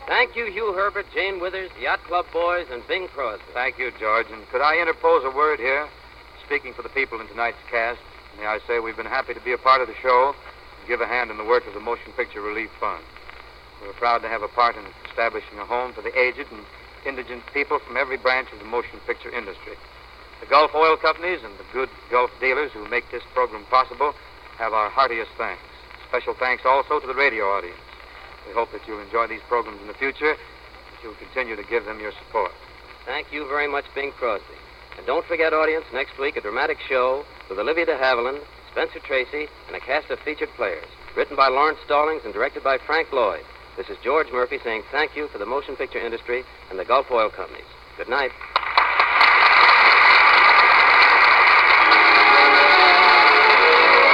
Thank you, Hugh Herbert, Jane Withers, the Yacht Club boys, and Bing Crosby. Thank you, George. And could I interpose a word here? Speaking for the people in tonight's cast, may I say we've been happy to be a part of the show and give a hand in the work of the Motion Picture Relief Fund. We're proud to have a part in establishing a home for the aged and indigent people from every branch of the motion picture industry. The Gulf Oil Companies and the good Gulf dealers who make this program possible have our heartiest thanks. Special thanks also to the radio audience. We hope that you'll enjoy these programs in the future, that you'll continue to give them your support. Thank you very much, Bing Crosby. And don't forget, audience, next week a dramatic show with Olivia de Havilland, Spencer Tracy, and a cast of featured players. Written by Lawrence Stallings and directed by Frank Lloyd. This is George Murphy saying thank you for the motion picture industry and the Gulf Oil Companies. Good night.